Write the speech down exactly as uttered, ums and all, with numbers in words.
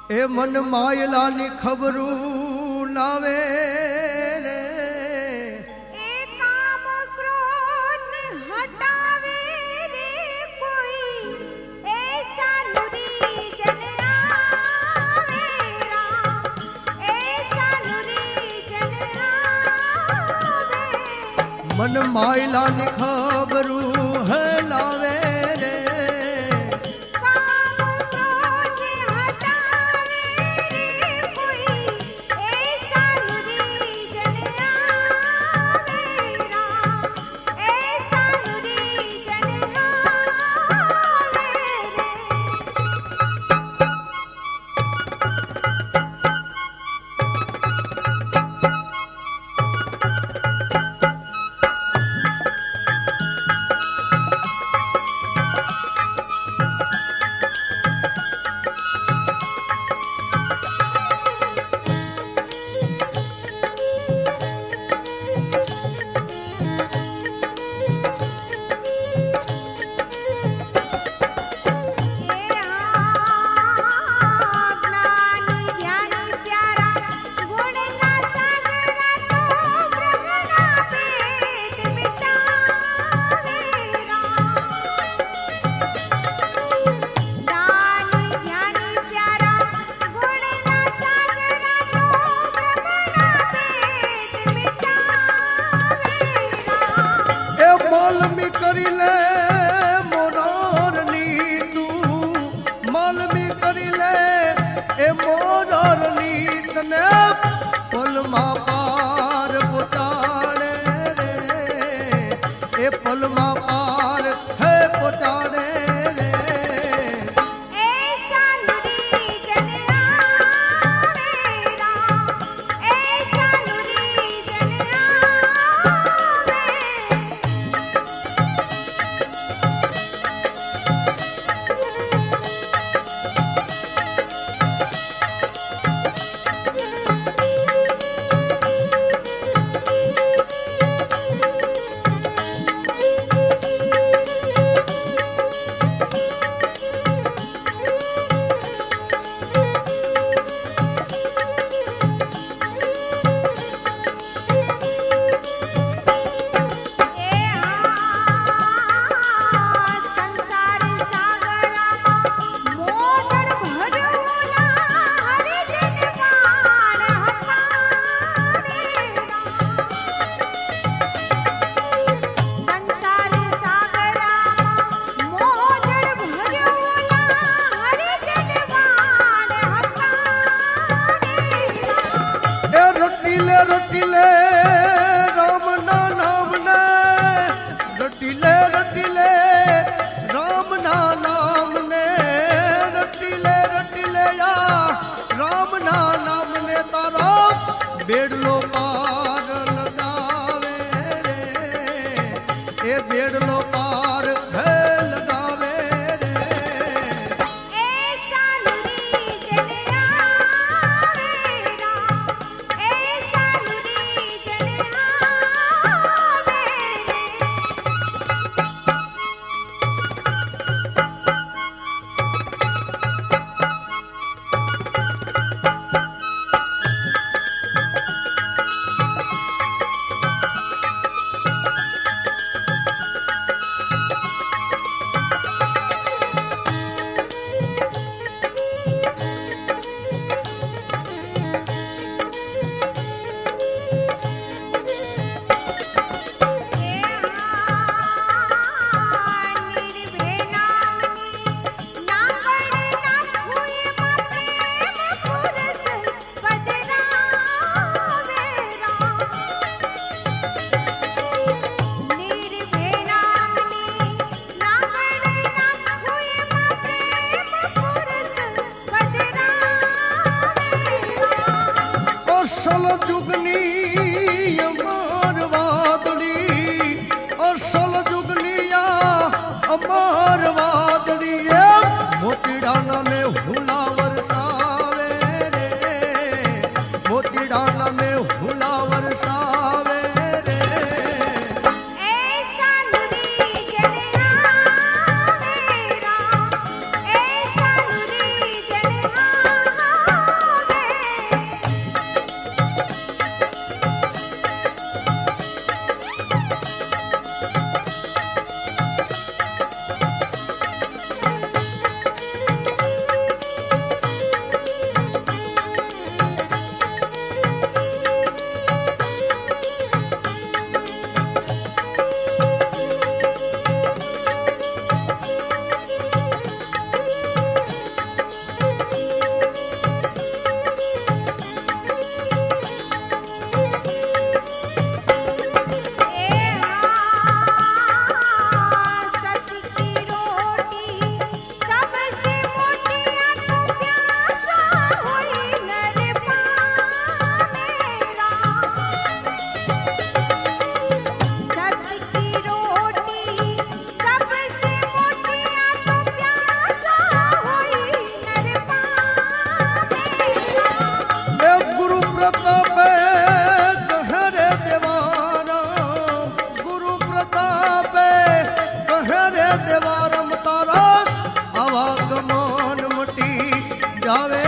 ए मन मायलानी खबरू नावे रे ए काम क्रोध हटावे रे कोई ऐसा नुरी जन आवे राम ऐसा नुरी जन आवे मन मायलानी खबरू है लावे रे पलमा पार पुटाड़े रे ए पलमा पार है पुटाड़े रे ऐसा नुरी जन आवे राम ऐसा नुरी जन आवे रटीले राम ना नाम ने रटीले रटीले राम ना नाम ने रटीले रटीले या राम ना नाम ने तारा बेड़लो पार लगावे रे ए बेड़लो पार है लगावे रे ऐसा नुरी जन आवे राम ऐसा नुरी जन आवे આવે